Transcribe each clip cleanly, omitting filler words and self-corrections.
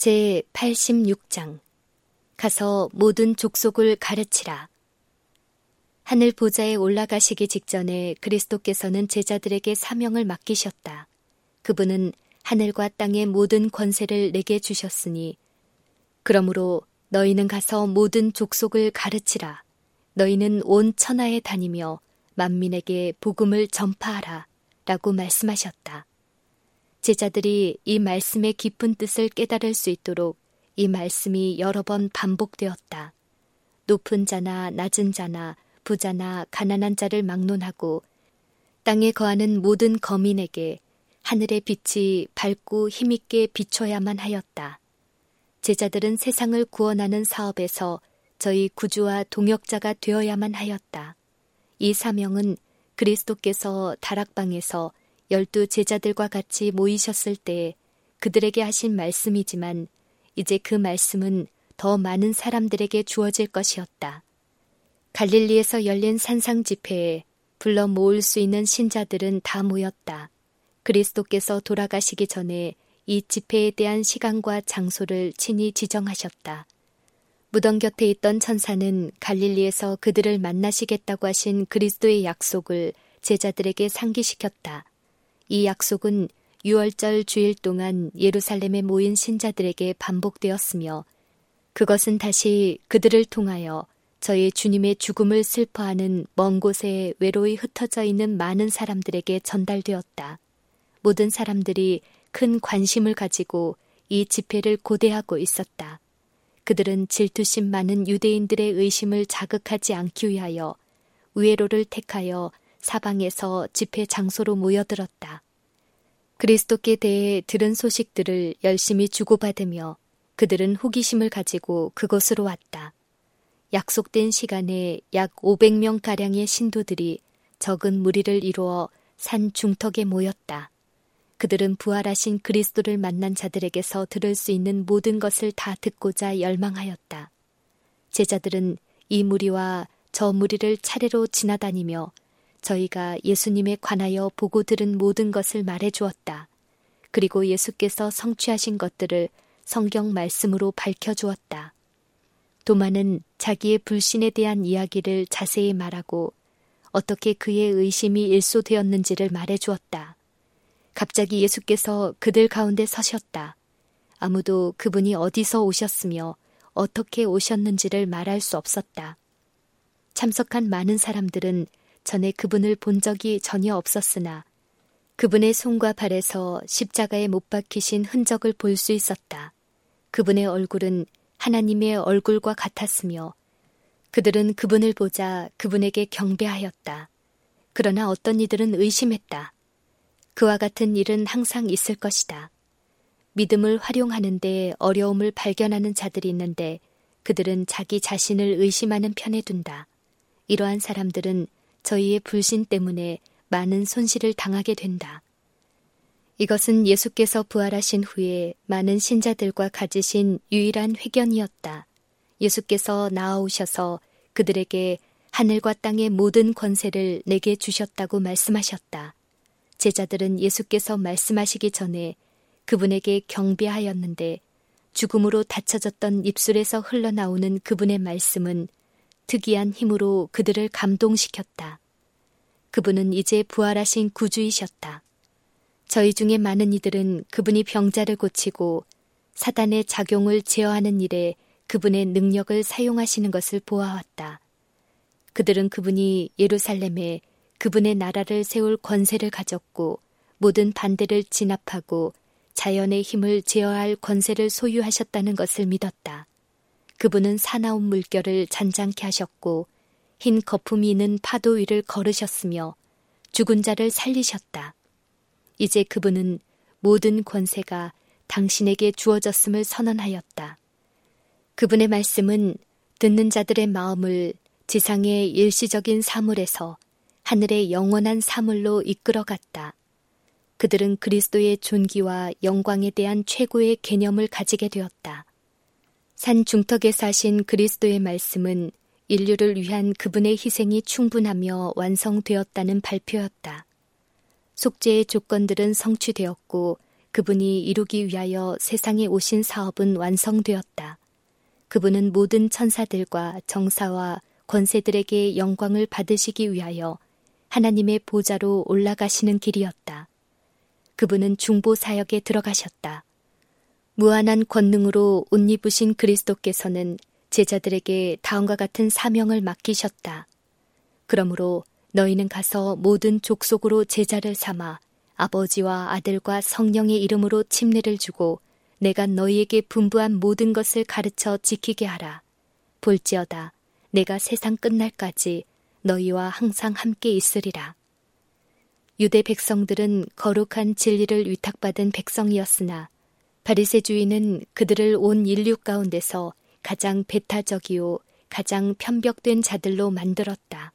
제86장 가서 모든 족속을 가르치라. 하늘 보좌에 올라가시기 직전에 그리스도께서는 제자들에게 사명을 맡기셨다. 그분은 하늘과 땅의 모든 권세를 내게 주셨으니 그러므로 너희는 가서 모든 족속을 가르치라. 너희는 온 천하에 다니며 만민에게 복음을 전파하라 라고 말씀하셨다. 제자들이 이 말씀의 깊은 뜻을 깨달을 수 있도록 이 말씀이 여러 번 반복되었다. 높은 자나 낮은 자나 부자나 가난한 자를 막론하고 땅에 거하는 모든 거민에게 하늘의 빛이 밝고 힘있게 비춰야만 하였다. 제자들은 세상을 구원하는 사업에서 저희 구주와 동역자가 되어야만 하였다. 이 사명은 그리스도께서 다락방에서 12 제자들과 같이 모이셨을 때 그들에게 하신 말씀이지만 이제 그 말씀은 더 많은 사람들에게 주어질 것이었다. 갈릴리에서 열린 산상 집회에 불러 모을 수 있는 신자들은 다 모였다. 그리스도께서 돌아가시기 전에 이 집회에 대한 시간과 장소를 친히 지정하셨다. 무덤 곁에 있던 천사는 갈릴리에서 그들을 만나시겠다고 하신 그리스도의 약속을 제자들에게 상기시켰다. 이 약속은 유월절 주일 동안 예루살렘에 모인 신자들에게 반복되었으며 그것은 다시 그들을 통하여 저희 주님의 죽음을 슬퍼하는 먼 곳에 외로이 흩어져 있는 많은 사람들에게 전달되었다. 모든 사람들이 큰 관심을 가지고 이 집회를 고대하고 있었다. 그들은 질투심 많은 유대인들의 의심을 자극하지 않기 위하여 우회로를 택하여 사방에서 집회 장소로 모여들었다. 그리스도께 대해 들은 소식들을 열심히 주고받으며 그들은 호기심을 가지고 그곳으로 왔다. 약속된 시간에 약 500명가량의 신도들이 적은 무리를 이루어 산 중턱에 모였다. 그들은 부활하신 그리스도를 만난 자들에게서 들을 수 있는 모든 것을 다 듣고자 열망하였다. 제자들은 이 무리와 저 무리를 차례로 지나다니며 저희가 예수님에 관하여 보고 들은 모든 것을 말해주었다. 그리고 예수께서 성취하신 것들을 성경 말씀으로 밝혀주었다. 도마는 자기의 불신에 대한 이야기를 자세히 말하고 어떻게 그의 의심이 일소되었는지를 말해주었다. 갑자기 예수께서 그들 가운데 서셨다. 아무도 그분이 어디서 오셨으며 어떻게 오셨는지를 말할 수 없었다. 참석한 많은 사람들은 전에 그분을 본 적이 전혀 없었으나 그분의 손과 발에서 십자가에 못 박히신 흔적을 볼 수 있었다. 그분의 얼굴은 하나님의 얼굴과 같았으며 그들은 그분을 보자 그분에게 경배하였다. 그러나 어떤 이들은 의심했다. 그와 같은 일은 항상 있을 것이다. 믿음을 활용하는데 어려움을 발견하는 자들이 있는데 그들은 자기 자신을 의심하는 편에 둔다. 이러한 사람들은 저희의 불신 때문에 많은 손실을 당하게 된다. 이것은 예수께서 부활하신 후에 많은 신자들과 가지신 유일한 회견이었다. 예수께서 나아오셔서 그들에게 하늘과 땅의 모든 권세를 내게 주셨다고 말씀하셨다. 제자들은 예수께서 말씀하시기 전에 그분에게 경배하였는데 죽음으로 닫혀졌던 입술에서 흘러나오는 그분의 말씀은 특이한 힘으로 그들을 감동시켰다. 그분은 이제 부활하신 구주이셨다. 저희 중에 많은 이들은 그분이 병자를 고치고 사단의 작용을 제어하는 일에 그분의 능력을 사용하시는 것을 보아왔다. 그들은 그분이 예루살렘에 그분의 나라를 세울 권세를 가졌고 모든 반대를 진압하고 자연의 힘을 제어할 권세를 소유하셨다는 것을 믿었다. 그분은 사나운 물결을 잔잔케 하셨고 흰 거품이 있는 파도 위를 걸으셨으며 죽은 자를 살리셨다. 이제 그분은 모든 권세가 당신에게 주어졌음을 선언하였다. 그분의 말씀은 듣는 자들의 마음을 지상의 일시적인 사물에서 하늘의 영원한 사물로 이끌어갔다. 그들은 그리스도의 존귀와 영광에 대한 최고의 개념을 가지게 되었다. 산 중턱에 사신 그리스도의 말씀은 인류를 위한 그분의 희생이 충분하며 완성되었다는 발표였다. 속죄의 조건들은 성취되었고 그분이 이루기 위하여 세상에 오신 사업은 완성되었다. 그분은 모든 천사들과 정사와 권세들에게 영광을 받으시기 위하여 하나님의 보좌로 올라가시는 길이었다. 그분은 중보 사역에 들어가셨다. 무한한 권능으로 옷 입으신 그리스도께서는 제자들에게 다음과 같은 사명을 맡기셨다. 그러므로 너희는 가서 모든 족속으로 제자를 삼아 아버지와 아들과 성령의 이름으로 침례를 주고 내가 너희에게 분부한 모든 것을 가르쳐 지키게 하라. 볼지어다 내가 세상 끝날까지 너희와 항상 함께 있으리라. 유대 백성들은 거룩한 진리를 위탁받은 백성이었으나 바리새주의는 그들을 온 인류 가운데서 가장 배타적이요 가장 편벽된 자들로 만들었다.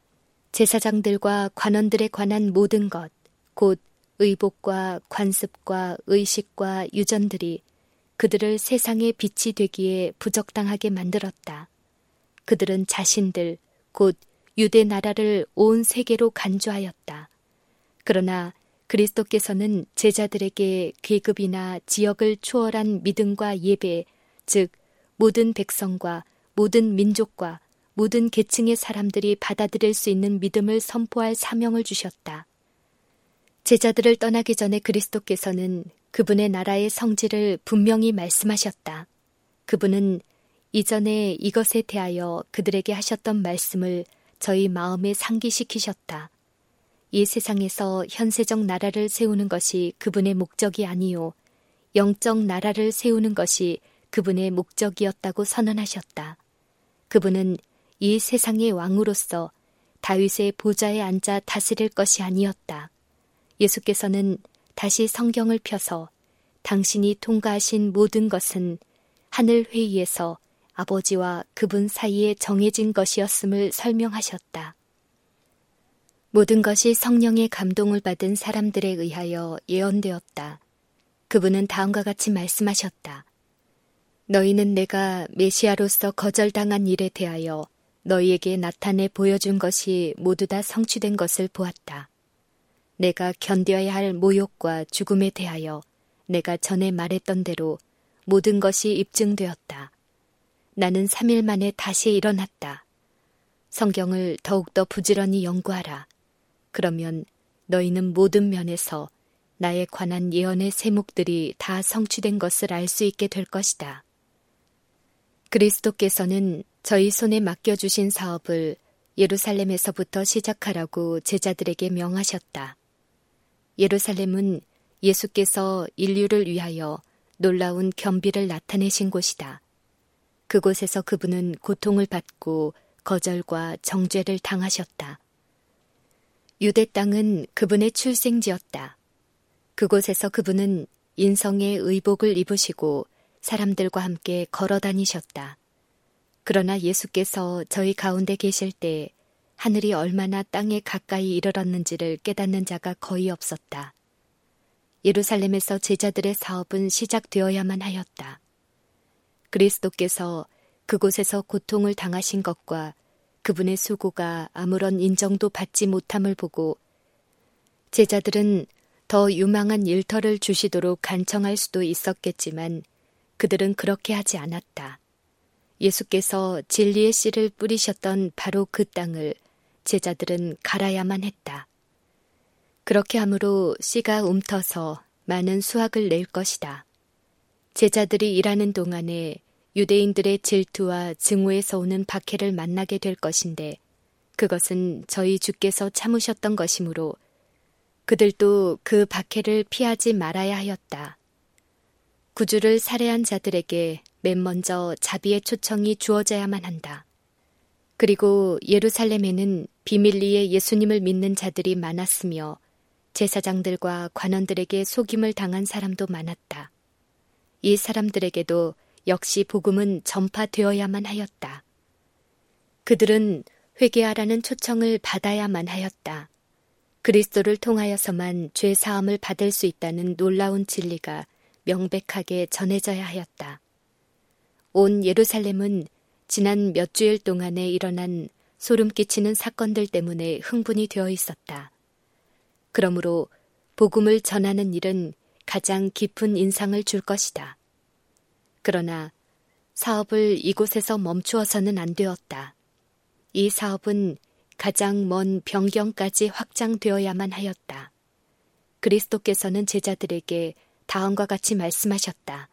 제사장들과 관원들에 관한 모든 것, 곧 의복과 관습과 의식과 유전들이 그들을 세상의 빛이 되기에 부적당하게 만들었다. 그들은 자신들, 곧 유대 나라를 온 세계로 간주하였다. 그러나 그리스도께서는 제자들에게 계급이나 지역을 초월한 믿음과 예배, 즉 모든 백성과 모든 민족과 모든 계층의 사람들이 받아들일 수 있는 믿음을 선포할 사명을 주셨다. 제자들을 떠나기 전에 그리스도께서는 그분의 나라의 성질을 분명히 말씀하셨다. 그분은 이전에 이것에 대하여 그들에게 하셨던 말씀을 저희 마음에 상기시키셨다. 이 세상에서 현세적 나라를 세우는 것이 그분의 목적이 아니요 영적 나라를 세우는 것이 그분의 목적이었다고 선언하셨다. 그분은 이 세상의 왕으로서 다윗의 보좌에 앉아 다스릴 것이 아니었다. 예수께서는 다시 성경을 펴서 당신이 통과하신 모든 것은 하늘 회의에서 아버지와 그분 사이에 정해진 것이었음을 설명하셨다. 모든 것이 성령의 감동을 받은 사람들에 의하여 예언되었다. 그분은 다음과 같이 말씀하셨다. 너희는 내가 메시아로서 거절당한 일에 대하여 너희에게 나타내 보여준 것이 모두 다 성취된 것을 보았다. 내가 견뎌야 할 모욕과 죽음에 대하여 내가 전에 말했던 대로 모든 것이 입증되었다. 나는 3일 만에 다시 일어났다. 성경을 더욱더 부지런히 연구하라. 그러면 너희는 모든 면에서 나에 관한 예언의 세목들이 다 성취된 것을 알 수 있게 될 것이다. 그리스도께서는 저희 손에 맡겨주신 사업을 예루살렘에서부터 시작하라고 제자들에게 명하셨다. 예루살렘은 예수께서 인류를 위하여 놀라운 겸비를 나타내신 곳이다. 그곳에서 그분은 고통을 받고 거절과 정죄를 당하셨다. 유대 땅은 그분의 출생지였다. 그곳에서 그분은 인성의 의복을 입으시고 사람들과 함께 걸어 다니셨다. 그러나 예수께서 저희 가운데 계실 때 하늘이 얼마나 땅에 가까이 이르렀는지를 깨닫는 자가 거의 없었다. 예루살렘에서 제자들의 사업은 시작되어야만 하였다. 그리스도께서 그곳에서 고통을 당하신 것과 그분의 수고가 아무런 인정도 받지 못함을 보고 제자들은 더 유망한 일터를 주시도록 간청할 수도 있었겠지만 그들은 그렇게 하지 않았다. 예수께서 진리의 씨를 뿌리셨던 바로 그 땅을 제자들은 갈아야만 했다. 그렇게 함으로 씨가 움터서 많은 수확을 낼 것이다. 제자들이 일하는 동안에 유대인들의 질투와 증오에서 오는 박해를 만나게 될 것인데 그것은 저희 주께서 참으셨던 것이므로 그들도 그 박해를 피하지 말아야 하였다. 구주를 살해한 자들에게 맨 먼저 자비의 초청이 주어져야만 한다. 그리고 예루살렘에는 비밀리에 예수님을 믿는 자들이 많았으며 제사장들과 관원들에게 속임을 당한 사람도 많았다. 이 사람들에게도 역시 복음은 전파되어야만 하였다. 그들은 회개하라는 초청을 받아야만 하였다. 그리스도를 통하여서만 죄 사함을 받을 수 있다는 놀라운 진리가 명백하게 전해져야 하였다. 온 예루살렘은 지난 몇 주일 동안에 일어난 소름 끼치는 사건들 때문에 흥분이 되어 있었다. 그러므로 복음을 전하는 일은 가장 깊은 인상을 줄 것이다. 그러나 사업을 이곳에서 멈추어서는 안 되었다. 이 사업은 가장 먼 변경까지 확장되어야만 하였다. 그리스도께서는 제자들에게 다음과 같이 말씀하셨다.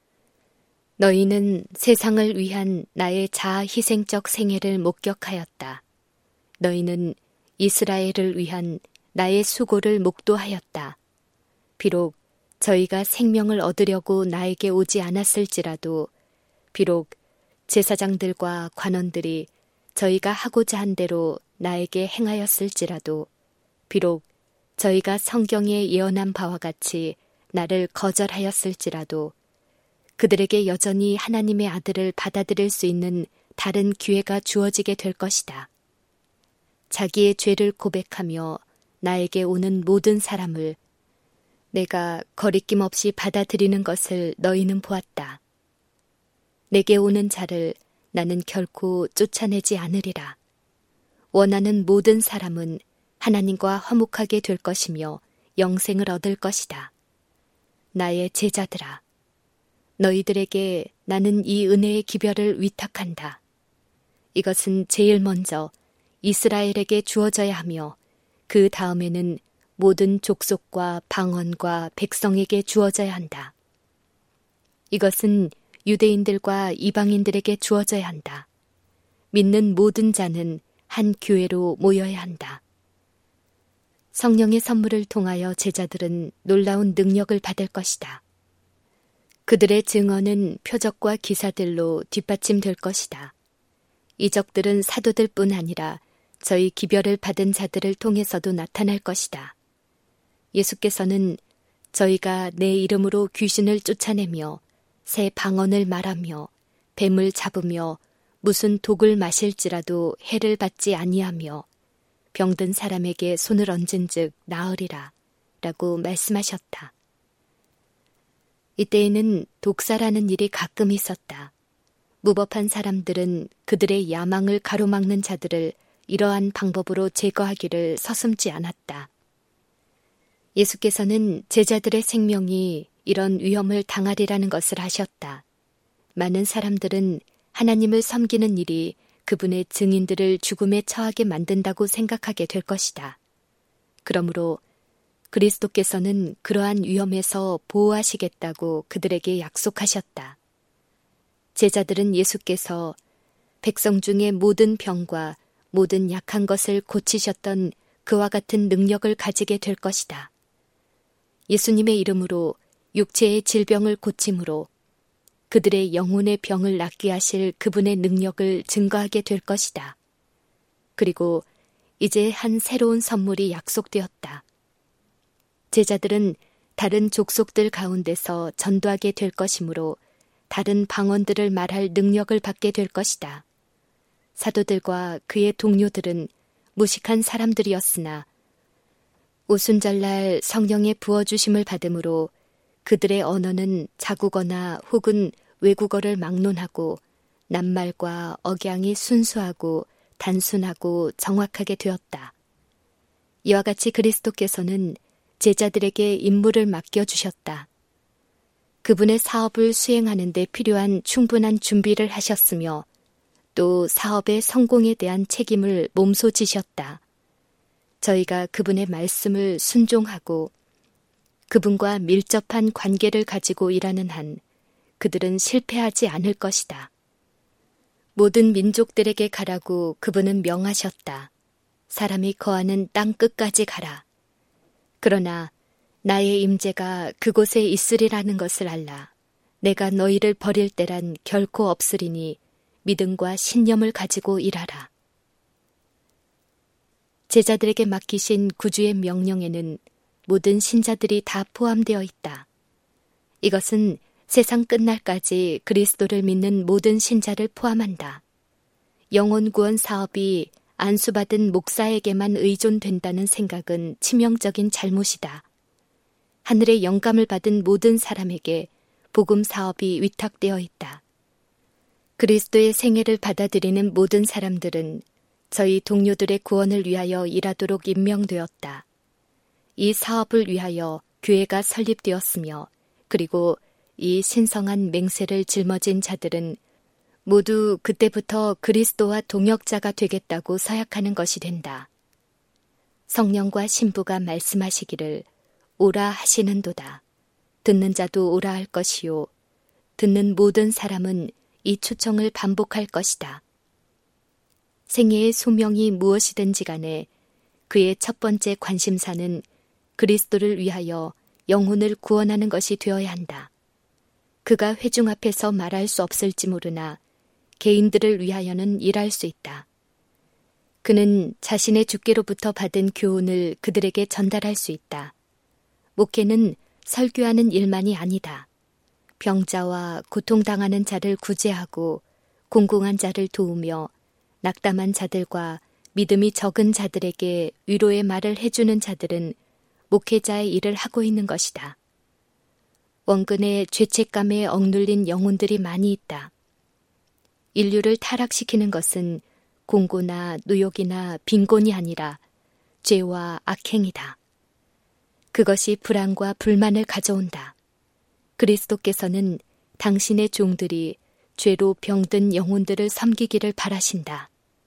너희는 세상을 위한 나의 자아 희생적 생애를 목격하였다. 너희는 이스라엘을 위한 나의 수고를 목도하였다. 비록 저희가 생명을 얻으려고 나에게 오지 않았을지라도, 비록 제사장들과 관원들이 저희가 하고자 한 대로 나에게 행하였을지라도, 비록 저희가 성경에 예언한 바와 같이 나를 거절하였을지라도 그들에게 여전히 하나님의 아들을 받아들일 수 있는 다른 기회가 주어지게 될 것이다. 자기의 죄를 고백하며 나에게 오는 모든 사람을 내가 거리낌 없이 받아들이는 것을 너희는 보았다. 내게 오는 자를 나는 결코 쫓아내지 않으리라. 원하는 모든 사람은 하나님과 화목하게 될 것이며 영생을 얻을 것이다. 나의 제자들아, 너희들에게 나는 이 은혜의 기별을 위탁한다. 이것은 제일 먼저 이스라엘에게 주어져야 하며 그 다음에는 모든 족속과 방언과 백성에게 주어져야 한다. 이것은 유대인들과 이방인들에게 주어져야 한다. 믿는 모든 자는 한 교회로 모여야 한다. 성령의 선물을 통하여 제자들은 놀라운 능력을 받을 것이다. 그들의 증언은 표적과 기사들로 뒷받침될 것이다. 이적들은 사도들뿐 아니라 저희 기별을 받은 자들을 통해서도 나타날 것이다. 예수께서는 저희가 내 이름으로 귀신을 쫓아내며 새 방언을 말하며 뱀을 잡으며 무슨 독을 마실지라도 해를 받지 아니하며 병든 사람에게 손을 얹은즉 나으리라 라고 말씀하셨다. 이때에는 독사라는 일이 가끔 있었다. 무법한 사람들은 그들의 야망을 가로막는 자들을 이러한 방법으로 제거하기를 서슴지 않았다. 예수께서는 제자들의 생명이 이런 위험을 당하리라는 것을 아셨다. 많은 사람들은 하나님을 섬기는 일이 그분의 증인들을 죽음에 처하게 만든다고 생각하게 될 것이다. 그러므로 그리스도께서는 그러한 위험에서 보호하시겠다고 그들에게 약속하셨다. 제자들은 예수께서 백성 중의 모든 병과 모든 약한 것을 고치셨던 그와 같은 능력을 가지게 될 것이다. 예수님의 이름으로 육체의 질병을 고침으로 그들의 영혼의 병을 낫게 하실 그분의 능력을 증거하게 될 것이다. 그리고 이제 한 새로운 선물이 약속되었다. 제자들은 다른 족속들 가운데서 전도하게 될 것이므로 다른 방언들을 말할 능력을 받게 될 것이다. 사도들과 그의 동료들은 무식한 사람들이었으나 오순절날 성령의 부어주심을 받음으로 그들의 언어는 자국어나 혹은 외국어를 막론하고 낱말과 억양이 순수하고 단순하고 정확하게 되었다. 이와 같이 그리스도께서는 제자들에게 임무를 맡겨주셨다. 그분의 사업을 수행하는 데 필요한 충분한 준비를 하셨으며 또 사업의 성공에 대한 책임을 몸소 지셨다. 저희가 그분의 말씀을 순종하고 그분과 밀접한 관계를 가지고 일하는 한 그들은 실패하지 않을 것이다. 모든 민족들에게 가라고 그분은 명하셨다. 사람이 거하는 땅 끝까지 가라. 그러나 나의 임재가 그곳에 있으리라는 것을 알라. 내가 너희를 버릴 때란 결코 없으리니 믿음과 신념을 가지고 일하라. 제자들에게 맡기신 구주의 명령에는 모든 신자들이 다 포함되어 있다. 이것은 세상 끝날까지 그리스도를 믿는 모든 신자를 포함한다. 영혼 구원 사업이 안수받은 목사에게만 의존된다는 생각은 치명적인 잘못이다. 하늘의 영감을 받은 모든 사람에게 복음 사업이 위탁되어 있다. 그리스도의 생애를 받아들이는 모든 사람들은 저희 동료들의 구원을 위하여 일하도록 임명되었다. 이 사업을 위하여 교회가 설립되었으며 그리고 이 신성한 맹세를 짊어진 자들은 모두 그때부터 그리스도와 동역자가 되겠다고 서약하는 것이 된다. 성령과 신부가 말씀하시기를 오라 하시는도다. 듣는 자도 오라 할 것이요 듣는 모든 사람은 이 초청을 반복할 것이다. 생애의 소명이 무엇이든지 간에 그의 첫 번째 관심사는 그리스도를 위하여 영혼을 구원하는 것이 되어야 한다. 그가 회중 앞에서 말할 수 없을지 모르나 개인들을 위하여는 일할 수 있다. 그는 자신의 주께로부터 받은 교훈을 그들에게 전달할 수 있다. 목회는 설교하는 일만이 아니다. 병자와 고통당하는 자를 구제하고 공공한 자를 도우며 낙담한 자들과 믿음이 적은 자들에게 위로의 말을 해주는 자들은 목회자의 일을 하고 있는 것이다. 원근의 죄책감에 억눌린 영혼들이 많이 있다. 인류를 타락시키는 것은 공고나 누욕이나 빈곤이 아니라 죄와 악행이다. 그것이 불안과 불만을 가져온다. 그리스도께서는 당신의 종들이 죄로 병든 영혼들을 섬기기를 바라신다.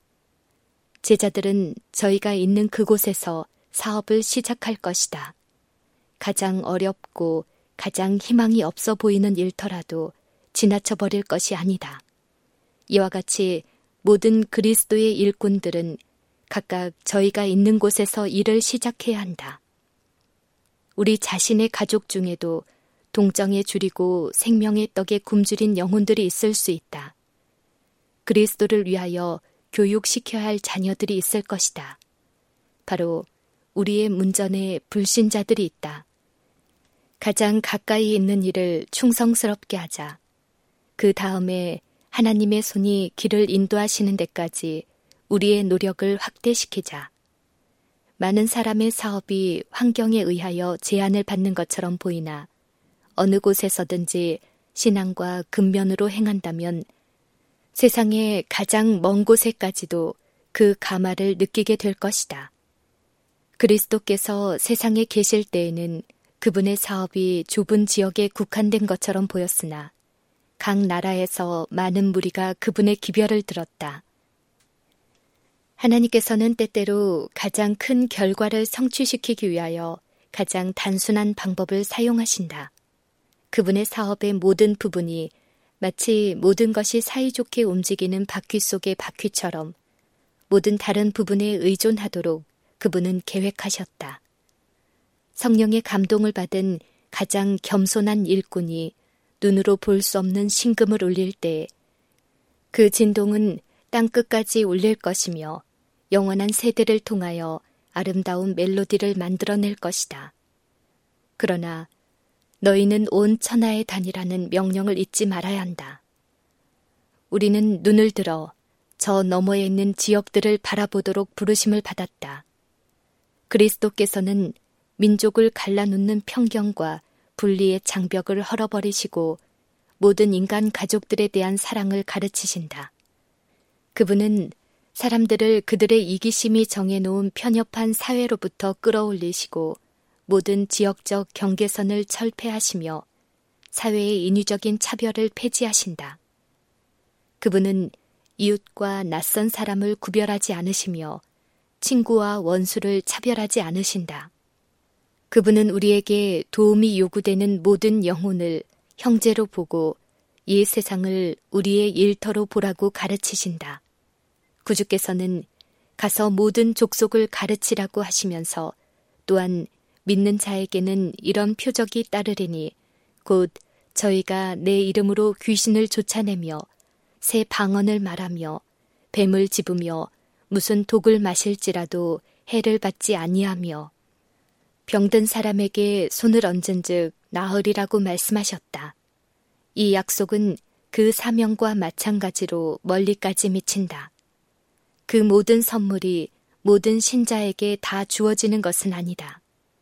제자들은 저희가 있는 그곳에서 사업을 시작할 것이다. 가장 어렵고 가장 희망이 없어 보이는 일터라도 지나쳐 버릴 것이 아니다. 이와 같이 모든 그리스도의 일꾼들은 각각 저희가 있는 곳에서 일을 시작해야 한다. 우리 자신의 가족 중에도 동정에 줄이고 생명의 떡에 굶주린 영혼들이 있을 수 있다. 그리스도를 위하여 교육시켜야 할 자녀들이 있을 것이다. 바로 우리의 문전에 불신자들이 있다. 가장 가까이 있는 일을 충성스럽게 하자. 그 다음에 하나님의 손이 길을 인도하시는 데까지 우리의 노력을 확대시키자. 많은 사람의 사업이 환경에 의하여 제한을 받는 것처럼 보이나 어느 곳에서든지 신앙과 근면으로 행한다면 세상의 가장 먼 곳에까지도 그 가마를 느끼게 될 것이다. 그리스도께서 세상에 계실 때에는 그분의 사업이 좁은 지역에 국한된 것처럼 보였으나 각 나라에서 많은 무리가 그분의 기별을 들었다. 하나님께서는 때때로 가장 큰 결과를 성취시키기 위하여 가장 단순한 방법을 사용하신다. 그분의 사업의 모든 부분이 마치 모든 것이 사이좋게 움직이는 바퀴 속의 바퀴처럼 모든 다른 부분에 의존하도록 그분은 계획하셨다. 성령의 감동을 받은 가장 겸손한 일꾼이 눈으로 볼 수 없는 신금을 울릴 때 그 진동은 땅끝까지 울릴 것이며 영원한 세대를 통하여 아름다운 멜로디를 만들어낼 것이다. 그러나 너희는 온 천하에 다니라는 명령을 잊지 말아야 한다. 우리는 눈을 들어 저 너머에 있는 지역들을 바라보도록 부르심을 받았다. 그리스도께서는 민족을 갈라놓는 편견과 분리의 장벽을 헐어버리시고 모든 인간 가족들에 대한 사랑을 가르치신다. 그분은 사람들을 그들의 이기심이 정해놓은 편협한 사회로부터 끌어올리시고 모든 지역적 경계선을 철폐하시며 사회의 인위적인 차별을 폐지하신다. 그분은 이웃과 낯선 사람을 구별하지 않으시며 친구와 원수를 차별하지 않으신다. 그분은 우리에게 도움이 요구되는 모든 영혼을 형제로 보고 이 세상을 우리의 일터로 보라고 가르치신다. 구주께서는 가서 모든 족속을 가르치라고 하시면서 또한 믿는 자에게는 이런 표적이 따르리니 곧 저희가 내 이름으로 귀신을 쫓아내며 새 방언을 말하며 뱀을 집으며 무슨 독을 마실지라도 해를 받지 아니하며 병든 사람에게 손을 얹은즉 나으리라고 말씀하셨다. 이 약속은 그 사명과 마찬가지로 멀리까지 미친다. 그 모든 선물이 모든 신자에게 다 주어지는 것은 아니다.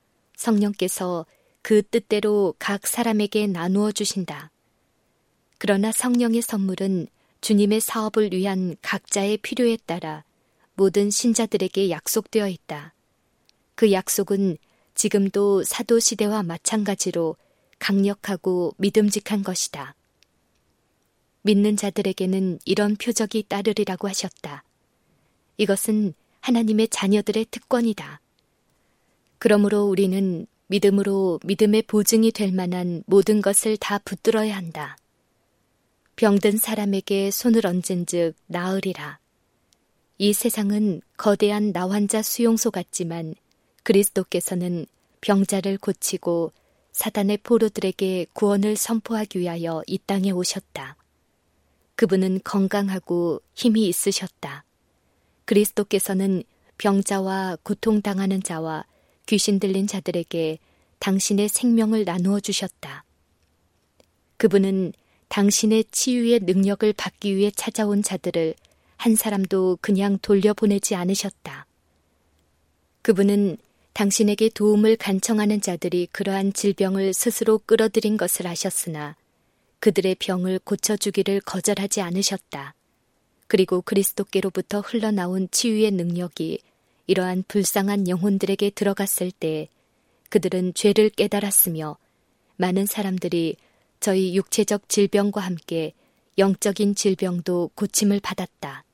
성령께서 그 뜻대로 각 사람에게 나누어 주신다. 그러나 성령의 선물은 주님의 사업을 위한 각자의 필요에 따라 모든 신자들에게 약속되어 있다. 그 약속은 지금도 사도 시대와 마찬가지로 강력하고 믿음직한 것이다. 믿는 자들에게는 이런 표적이 따르리라고 하셨다. 이것은 하나님의 자녀들의 특권이다. 그러므로 우리는 믿음으로 믿음의 보증이 될 만한 모든 것을 다 붙들어야 한다. 병든 사람에게 손을 얹은즉 나으리라. 이 세상은 거대한 나환자 수용소 같지만 그리스도께서는 병자를 고치고 사단의 포로들에게 구원을 선포하기 위하여 이 땅에 오셨다. 그분은 건강하고 힘이 있으셨다. 그리스도께서는 병자와 고통당하는 자와 귀신 들린 자들에게 당신의 생명을 나누어 주셨다. 그분은 당신의 치유의 능력을 받기 위해 찾아온 자들을 한 사람도 그냥 돌려보내지 않으셨다. 그분은 당신에게 도움을 간청하는 자들이 그러한 질병을 스스로 끌어들인 것을 아셨으나 그들의 병을 고쳐주기를 거절하지 않으셨다. 그리고 그리스도께로부터 흘러나온 치유의 능력이 이러한 불쌍한 영혼들에게 들어갔을 때 그들은 죄를 깨달았으며 많은 사람들이 저희 육체적 질병과 함께 영적인 질병도 고침을 받았다.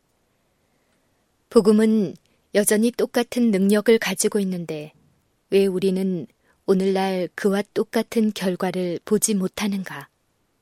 복음은 여전히 똑같은 능력을 가지고 있는데 왜 우리는 오늘날 그와 똑같은 결과를 보지 못하는가?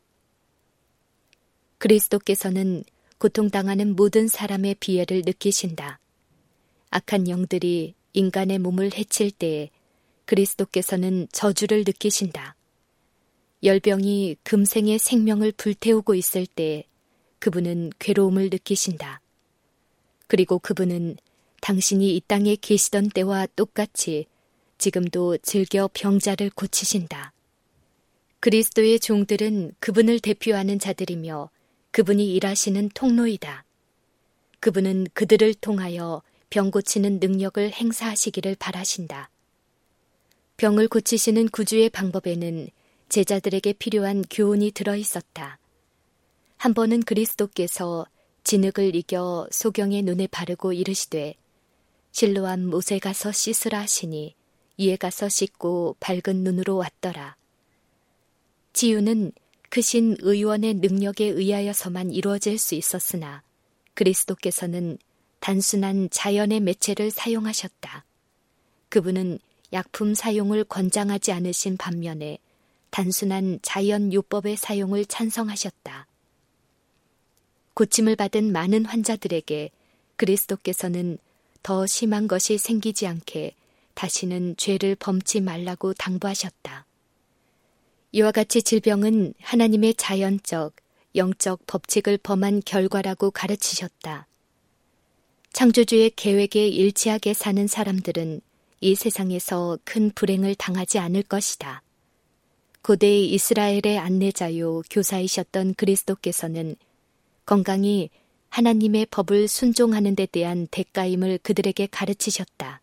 그리스도께서는 고통당하는 모든 사람의 비애를 느끼신다. 악한 영들이 인간의 몸을 해칠 때에 그리스도께서는 저주를 느끼신다. 열병이 금생의 생명을 불태우고 있을 때 그분은 괴로움을 느끼신다. 그리고 그분은 당신이 이 땅에 계시던 때와 똑같이 지금도 즐겨 병자를 고치신다. 그리스도의 종들은 그분을 대표하는 자들이며 그분이 일하시는 통로이다. 그분은 그들을 통하여 병 고치는 능력을 행사하시기를 바라신다. 병을 고치시는 구주의 방법에는 제자들에게 필요한 교훈이 들어있었다. 한 번은 그리스도께서 진흙을 이겨 소경의 눈에 바르고 이르시되 실로암 못에 가서 씻으라 하시니 이에 가서 씻고 밝은 눈으로 왔더라. 치유는 크신 의원의 능력에 의하여서만 이루어질 수 있었으나 그리스도께서는 단순한 자연의 매체를 사용하셨다. 그분은 약품 사용을 권장하지 않으신 반면에 단순한 자연 요법의 사용을 찬성하셨다. 고침을 받은 많은 환자들에게 그리스도께서는 더 심한 것이 생기지 않게 다시는 죄를 범치 말라고 당부하셨다. 이와 같이 질병은 하나님의 자연적, 영적 법칙을 범한 결과라고 가르치셨다. 창조주의 계획에 일치하게 사는 사람들은 이 세상에서 큰 불행을 당하지 않을 것이다. 고대 이스라엘의 안내자요 교사이셨던 그리스도께서는 건강이 하나님의 법을 순종하는 데 대한 대가임을 그들에게 가르치셨다.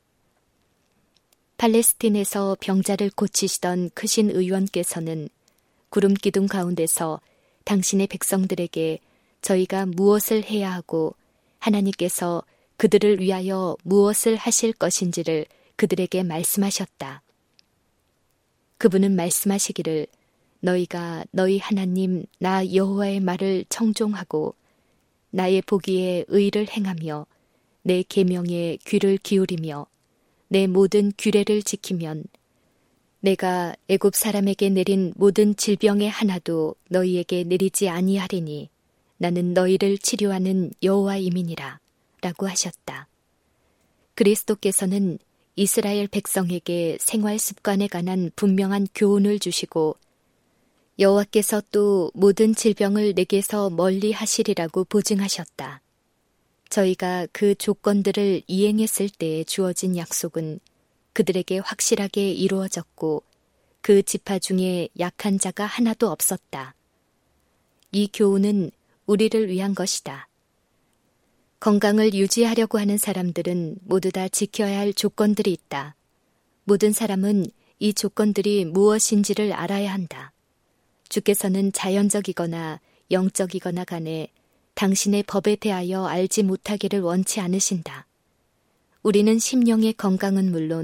팔레스틴에서 병자를 고치시던 크신 의원께서는 구름 기둥 가운데서 당신의 백성들에게 저희가 무엇을 해야 하고 하나님께서 그들을 위하여 무엇을 하실 것인지를 그들에게 말씀하셨다. 그분은 말씀하시기를 너희가 너희 하나님 나 여호와의 말을 청종하고 나의 보기에 의를 행하며 내 계명에 귀를 기울이며 내 모든 규례를 지키면 내가 애굽 사람에게 내린 모든 질병의 하나도 너희에게 내리지 아니하리니 나는 너희를 치료하는 여호와임이니라 라고 하셨다. 그리스도께서는 이스라엘 백성에게 생활 습관에 관한 분명한 교훈을 주시고 여호와께서 또 모든 질병을 내게서 멀리 하시리라고 보증하셨다. 저희가 그 조건들을 이행했을 때에 주어진 약속은 그들에게 확실하게 이루어졌고 그 지파 중에 약한 자가 하나도 없었다. 이 교훈은 우리를 위한 것이다. 건강을 유지하려고 하는 사람들은 모두 다 지켜야 할 조건들이 있다. 모든 사람은 이 조건들이 무엇인지를 알아야 한다. 주께서는 자연적이거나 영적이거나 간에 당신의 법에 대하여 알지 못하기를 원치 않으신다. 우리는 심령의 건강은 물론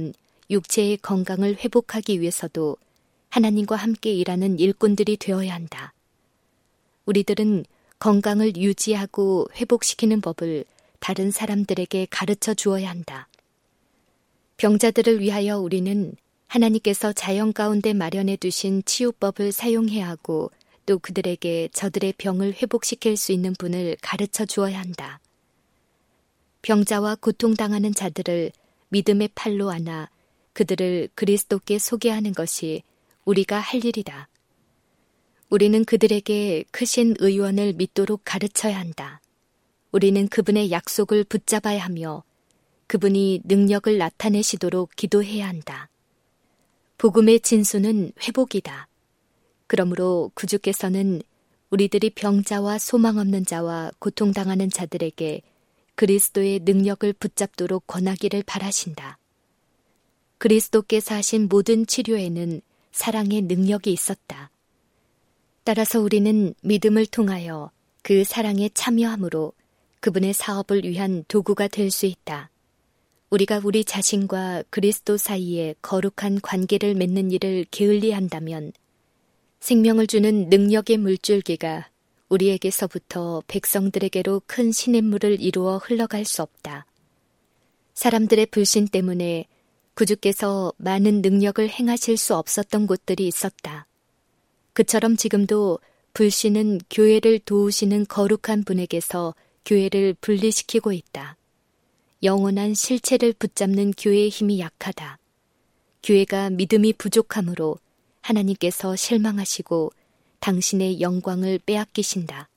육체의 건강을 회복하기 위해서도 하나님과 함께 일하는 일꾼들이 되어야 한다. 우리들은 건강을 유지하고 회복시키는 법을 다른 사람들에게 가르쳐 주어야 한다. 병자들을 위하여 우리는 하나님께서 자연 가운데 마련해 두신 치유법을 사용해야 하고 또 그들에게 저들의 병을 회복시킬 수 있는 분을 가르쳐 주어야 한다. 병자와 고통당하는 자들을 믿음의 팔로 안아 그들을 그리스도께 소개하는 것이 우리가 할 일이다. 우리는 그들에게 크신 의원을 믿도록 가르쳐야 한다. 우리는 그분의 약속을 붙잡아야 하며 그분이 능력을 나타내시도록 기도해야 한다. 복음의 진수는 회복이다. 그러므로 구주께서는 우리들이 병자와 소망 없는 자와 고통당하는 자들에게 그리스도의 능력을 붙잡도록 권하기를 바라신다. 그리스도께서 하신 모든 치료에는 사랑의 능력이 있었다. 따라서 우리는 믿음을 통하여 그 사랑에 참여함으로 그분의 사업을 위한 도구가 될 수 있다. 우리가 우리 자신과 그리스도 사이에 거룩한 관계를 맺는 일을 게을리한다면 생명을 주는 능력의 물줄기가 우리에게서부터 백성들에게로 큰 시냇물을 이루어 흘러갈 수 없다. 사람들의 불신 때문에 구주께서 많은 능력을 행하실 수 없었던 곳들이 있었다. 그처럼 지금도 불신은 교회를 도우시는 거룩한 분에게서 교회를 분리시키고 있다. 영원한 실체를 붙잡는 교회의 힘이 약하다. 교회가 믿음이 부족함으로 하나님께서 실망하시고 당신의 영광을 빼앗기신다.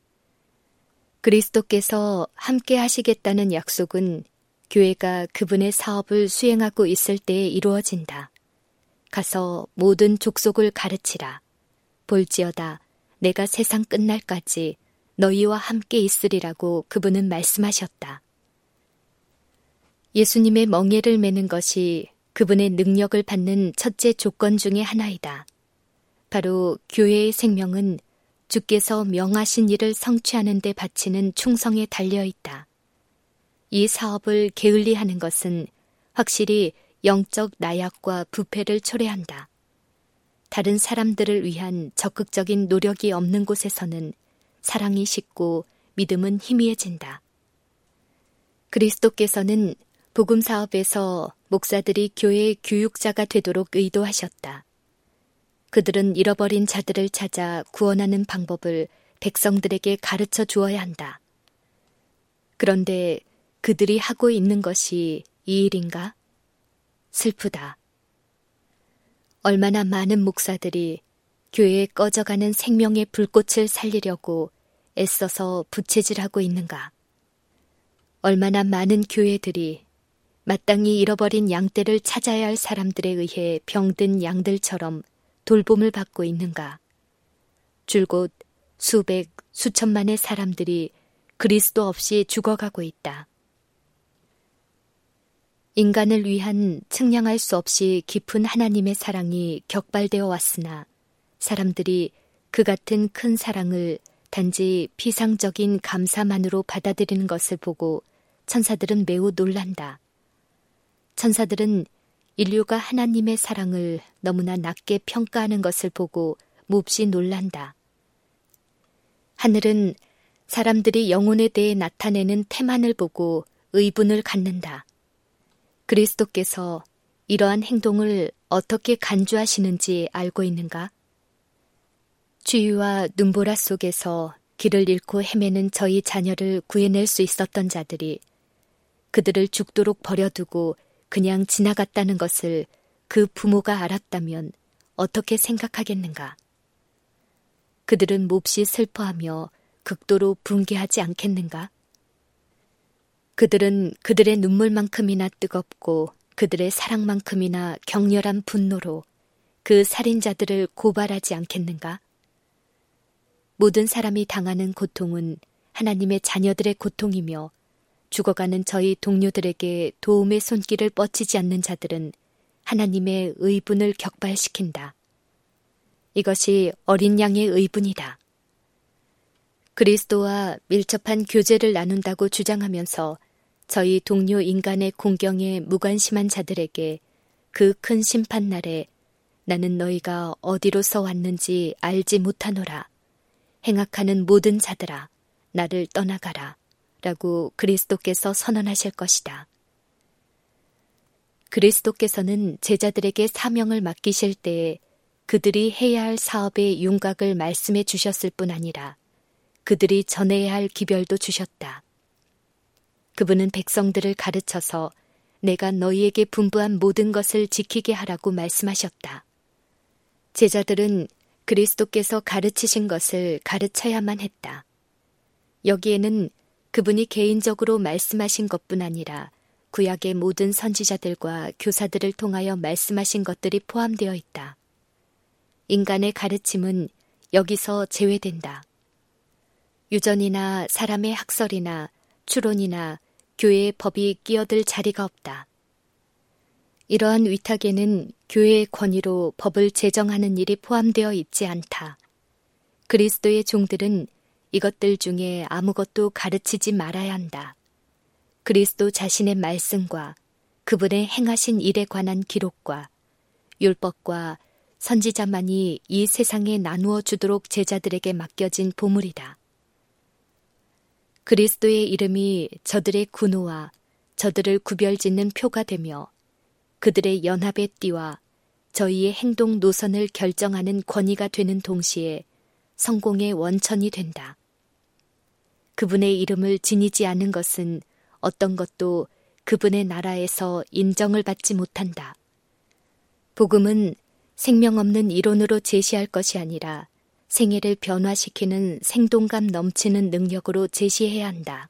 그리스도께서 함께 하시겠다는 약속은 교회가 그분의 사업을 수행하고 있을 때에 이루어진다. 가서 모든 족속을 가르치라. 볼지어다 내가 세상 끝날까지 너희와 함께 있으리라고 그분은 말씀하셨다. 예수님의 멍에를 매는 것이 그분의 능력을 받는 첫째 조건 중의 하나이다. 바로 교회의 생명은 주께서 명하신 일을 성취하는 데 바치는 충성에 달려있다. 이 사업을 게을리하는 것은 확실히 영적 나약과 부패를 초래한다. 다른 사람들을 위한 적극적인 노력이 없는 곳에서는 사랑이 식고 믿음은 희미해진다. 그리스도께서는 복음 사업에서 목사들이 교회의 교육자가 되도록 의도하셨다. 그들은 잃어버린 자들을 찾아 구원하는 방법을 백성들에게 가르쳐 주어야 한다. 그런데 그들이 하고 있는 것이 이 일인가? 슬프다. 얼마나 많은 목사들이 교회에 꺼져가는 생명의 불꽃을 살리려고 애써서 부채질하고 있는가? 얼마나 많은 교회들이 마땅히 잃어버린 양떼를 찾아야 할 사람들에 의해 병든 양들처럼 돌봄을 받고 있는가? 줄곧 수백, 수천만의 사람들이 그리스도 없이 죽어가고 있다. 인간을 위한 측량할 수 없이 깊은 하나님의 사랑이 격발되어 왔으나 사람들이 그 같은 큰 사랑을 단지 피상적인 감사만으로 받아들이는 것을 보고 천사들은 매우 놀란다. 천사들은 인류가 하나님의 사랑을 너무나 낮게 평가하는 것을 보고 몹시 놀란다. 하늘은 사람들이 영혼에 대해 나타내는 태만을 보고 의분을 갖는다. 그리스도께서 이러한 행동을 어떻게 간주하시는지 알고 있는가? 추위와 눈보라 속에서 길을 잃고 헤매는 저희 자녀를 구해낼 수 있었던 자들이 그들을 죽도록 버려두고 그냥 지나갔다는 것을 그 부모가 알았다면 어떻게 생각하겠는가? 그들은 몹시 슬퍼하며 극도로 분개하지 않겠는가? 그들은 그들의 눈물만큼이나 뜨겁고 그들의 사랑만큼이나 격렬한 분노로 그 살인자들을 고발하지 않겠는가? 모든 사람이 당하는 고통은 하나님의 자녀들의 고통이며 죽어가는 저희 동료들에게 도움의 손길을 뻗치지 않는 자들은 하나님의 의분을 격발시킨다. 이것이 어린 양의 의분이다. 그리스도와 밀접한 교제를 나눈다고 주장하면서 저희 동료 인간의 공경에 무관심한 자들에게 그 큰 심판날에 나는 너희가 어디로서 왔는지 알지 못하노라. 행악하는 모든 자들아, 나를 떠나가라. 라고 그리스도께서 선언하실 것이다. 그리스도께서는 제자들에게 사명을 맡기실 때에 그들이 해야 할 사업의 윤곽을 말씀해 주셨을 뿐 아니라 그들이 전해야 할 기별도 주셨다. 그분은 백성들을 가르쳐서 내가 너희에게 분부한 모든 것을 지키게 하라고 말씀하셨다. 제자들은 그리스도께서 가르치신 것을 가르쳐야만 했다. 여기에는 그분이 개인적으로 말씀하신 것뿐 아니라 구약의 모든 선지자들과 교사들을 통하여 말씀하신 것들이 포함되어 있다. 인간의 가르침은 여기서 제외된다. 유전이나 사람의 학설이나 추론이나 교회의 법이 끼어들 자리가 없다. 이러한 위탁에는 교회의 권위로 법을 제정하는 일이 포함되어 있지 않다. 그리스도의 종들은 이것들 중에 아무것도 가르치지 말아야 한다. 그리스도 자신의 말씀과 그분의 행하신 일에 관한 기록과 율법과 선지자만이 이 세상에 나누어 주도록 제자들에게 맡겨진 보물이다. 그리스도의 이름이 저들의 군호와 저들을 구별짓는 표가 되며 그들의 연합의 띠와 저희의 행동 노선을 결정하는 권위가 되는 동시에 성공의 원천이 된다. 그분의 이름을 지니지 않은 것은 어떤 것도 그분의 나라에서 인정을 받지 못한다. 복음은 생명 없는 이론으로 제시할 것이 아니라 생애를 변화시키는 생동감 넘치는 능력으로 제시해야 한다.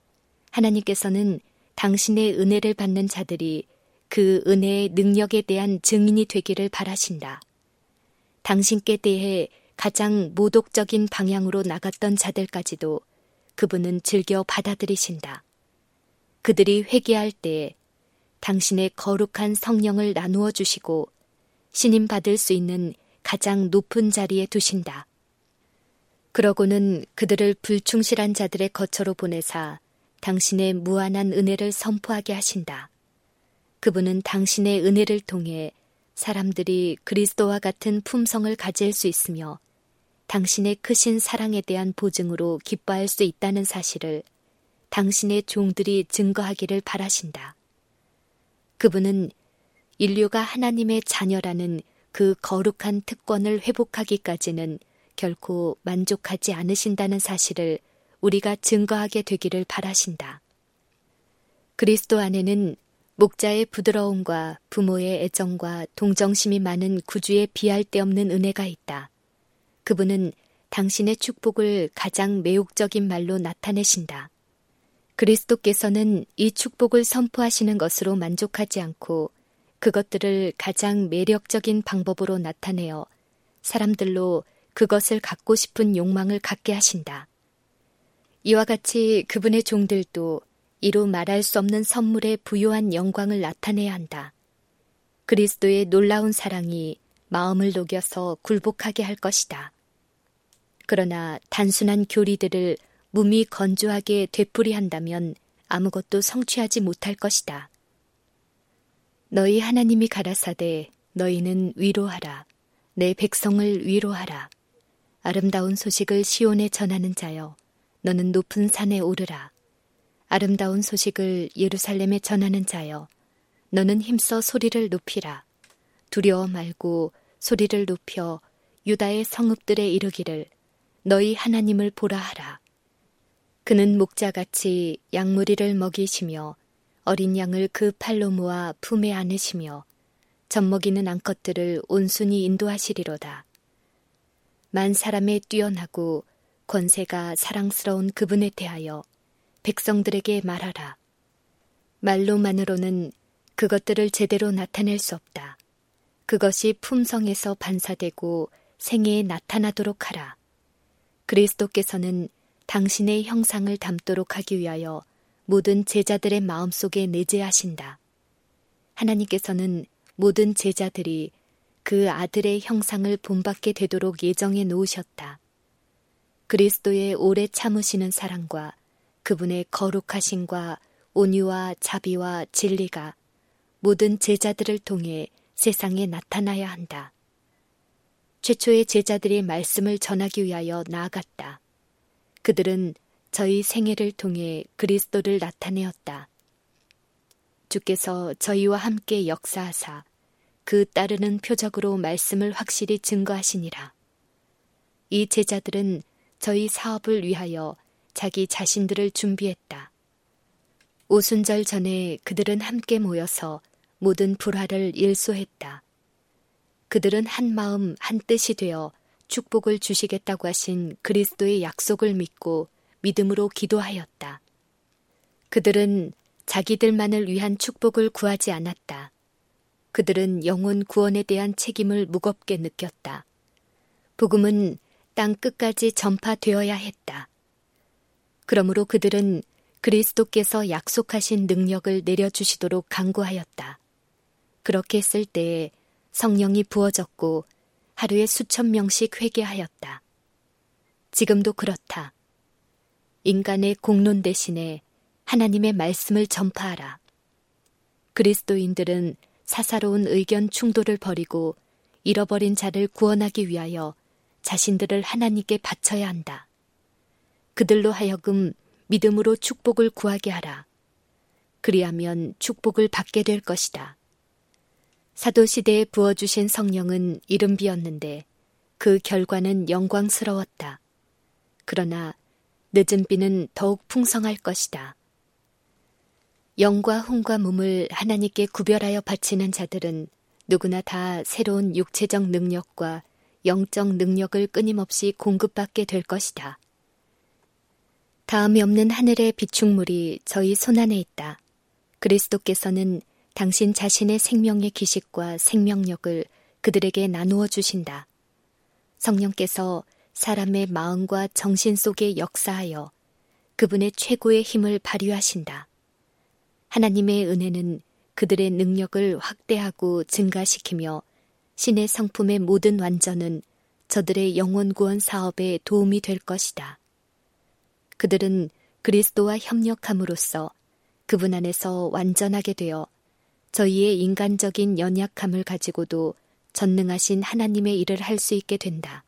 하나님께서는 당신의 은혜를 받는 자들이 그 은혜의 능력에 대한 증인이 되기를 바라신다. 당신께 대해 가장 모독적인 방향으로 나갔던 자들까지도 그분은 즐겨 받아들이신다. 그들이 회개할 때에 당신의 거룩한 성령을 나누어 주시고 신임 받을 수 있는 가장 높은 자리에 두신다. 그러고는 그들을 불충실한 자들의 거처로 보내사 당신의 무한한 은혜를 선포하게 하신다. 그분은 당신의 은혜를 통해 사람들이 그리스도와 같은 품성을 가질 수 있으며 당신의 크신 사랑에 대한 보증으로 기뻐할 수 있다는 사실을 당신의 종들이 증거하기를 바라신다. 그분은 인류가 하나님의 자녀라는 그 거룩한 특권을 회복하기까지는 결코 만족하지 않으신다는 사실을 우리가 증거하게 되기를 바라신다. 그리스도 안에는 목자의 부드러움과 부모의 애정과 동정심이 많은 구주의 비할 데 없는 은혜가 있다. 그분은 당신의 축복을 가장 매혹적인 말로 나타내신다. 그리스도께서는 이 축복을 선포하시는 것으로 만족하지 않고 그것들을 가장 매력적인 방법으로 나타내어 사람들로 그것을 갖고 싶은 욕망을 갖게 하신다. 이와 같이 그분의 종들도 이루 말할 수 없는 선물의 부요한 영광을 나타내야 한다. 그리스도의 놀라운 사랑이 마음을 녹여서 굴복하게 할 것이다. 그러나 단순한 교리들을 몸이 건조하게 되풀이한다면 아무것도 성취하지 못할 것이다. 너희 하나님이 가라사대 너희는 위로하라. 내 백성을 위로하라. 아름다운 소식을 시온에 전하는 자여 너는 높은 산에 오르라. 아름다운 소식을 예루살렘에 전하는 자여 너는 힘써 소리를 높이라. 두려워 말고 소리를 높여 유다의 성읍들에 이르기를 너희 하나님을 보라 하라. 그는 목자같이 양무리를 먹이시며 어린 양을 그 팔로 모아 품에 안으시며 젖먹이는 암컷들을 온순히 인도하시리로다. 만 사람에 뛰어나고 권세가 사랑스러운 그분에 대하여 백성들에게 말하라. 말로만으로는 그것들을 제대로 나타낼 수 없다. 그것이 품성에서 반사되고 생애에 나타나도록 하라. 그리스도께서는 당신의 형상을 담도록 하기 위하여 모든 제자들의 마음속에 내재하신다. 하나님께서는 모든 제자들이 그 아들의 형상을 본받게 되도록 예정해 놓으셨다. 그리스도의 오래 참으시는 사랑과 그분의 거룩하심과 온유와 자비와 진리가 모든 제자들을 통해 세상에 나타나야 한다. 최초의 제자들이 말씀을 전하기 위하여 나아갔다. 그들은 저희 생애를 통해 그리스도를 나타내었다. 주께서 저희와 함께 역사하사 그 따르는 표적으로 말씀을 확실히 증거하시니라. 이 제자들은 저희 사업을 위하여 자기 자신들을 준비했다. 오순절 전에 그들은 함께 모여서 모든 불화를 일소했다. 그들은 한 마음 한 뜻이 되어 축복을 주시겠다고 하신 그리스도의 약속을 믿고 믿음으로 기도하였다. 그들은 자기들만을 위한 축복을 구하지 않았다. 그들은 영혼 구원에 대한 책임을 무겁게 느꼈다. 복음은 땅 끝까지 전파되어야 했다. 그러므로 그들은 그리스도께서 약속하신 능력을 내려주시도록 간구하였다. 그렇게 했을 때에 성령이 부어졌고 하루에 수천 명씩 회개하였다. 지금도 그렇다. 인간의 공론 대신에 하나님의 말씀을 전파하라. 그리스도인들은 사사로운 의견 충돌을 버리고 잃어버린 자를 구원하기 위하여 자신들을 하나님께 바쳐야 한다. 그들로 하여금 믿음으로 축복을 구하게 하라. 그리하면 축복을 받게 될 것이다. 사도시대에 부어주신 성령은 이른비였는데 그 결과는 영광스러웠다. 그러나 늦은 비는 더욱 풍성할 것이다. 영과 혼과 몸을 하나님께 구별하여 바치는 자들은 누구나 다 새로운 육체적 능력과 영적 능력을 끊임없이 공급받게 될 것이다. 다음이 없는 하늘의 비축물이 저희 손안에 있다. 그리스도께서는 당신 자신의 생명의 기식과 생명력을 그들에게 나누어 주신다. 성령께서 사람의 마음과 정신 속에 역사하여 그분의 최고의 힘을 발휘하신다. 하나님의 은혜는 그들의 능력을 확대하고 증가시키며 신의 성품의 모든 완전은 저들의 영혼 구원 사업에 도움이 될 것이다. 그들은 그리스도와 협력함으로써 그분 안에서 완전하게 되어 저희의 인간적인 연약함을 가지고도 전능하신 하나님의 일을 할 수 있게 된다.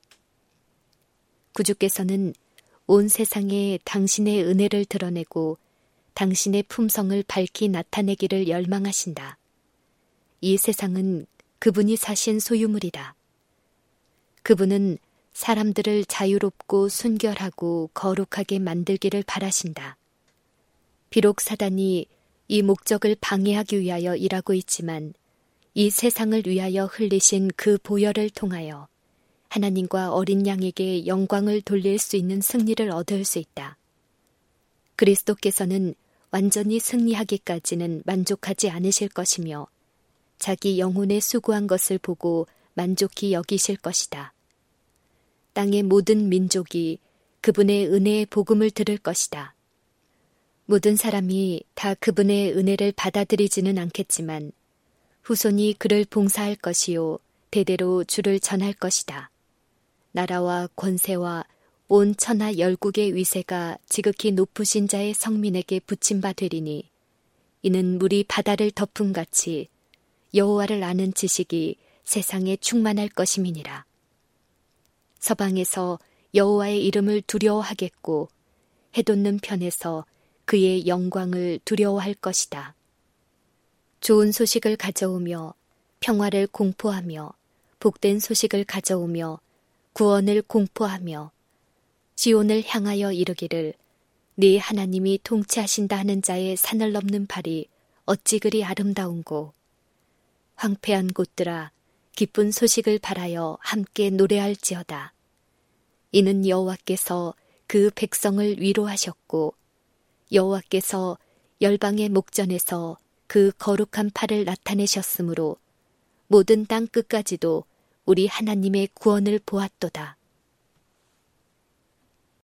구주께서는 온 세상에 당신의 은혜를 드러내고 당신의 품성을 밝히 나타내기를 열망하신다. 이 세상은 그분이 사신 소유물이다. 그분은 사람들을 자유롭고 순결하고 거룩하게 만들기를 바라신다. 비록 사단이 이 목적을 방해하기 위하여 일하고 있지만 이 세상을 위하여 흘리신 그 보혈을 통하여 하나님과 어린 양에게 영광을 돌릴 수 있는 승리를 얻을 수 있다. 그리스도께서는 완전히 승리하기까지는 만족하지 않으실 것이며 자기 영혼에 수고한 것을 보고 만족히 여기실 것이다. 땅의 모든 민족이 그분의 은혜의 복음을 들을 것이다. 모든 사람이 다 그분의 은혜를 받아들이지는 않겠지만 후손이 그를 봉사할 것이요 대대로 주를 전할 것이다. 나라와 권세와 온 천하 열국의 위세가 지극히 높으신 자의 성민에게 붙임 바 되리니 이는 물이 바다를 덮음 같이 여호와를 아는 지식이 세상에 충만할 것임이니라. 서방에서 여호와의 이름을 두려워하겠고 해돋는 편에서 그의 영광을 두려워할 것이다. 좋은 소식을 가져오며 평화를 공포하며 복된 소식을 가져오며 구원을 공포하며 지온을 향하여 이르기를 네 하나님이 통치하신다 하는 자의 산을 넘는 발이 어찌 그리 아름다운고 황폐한 곳들아 기쁜 소식을 바라여 함께 노래할지어다. 이는 여호와께서 그 백성을 위로하셨고 여호와께서 열방의 목전에서 그 거룩한 팔을 나타내셨으므로 모든 땅 끝까지도 우리 하나님의 구원을 보았도다.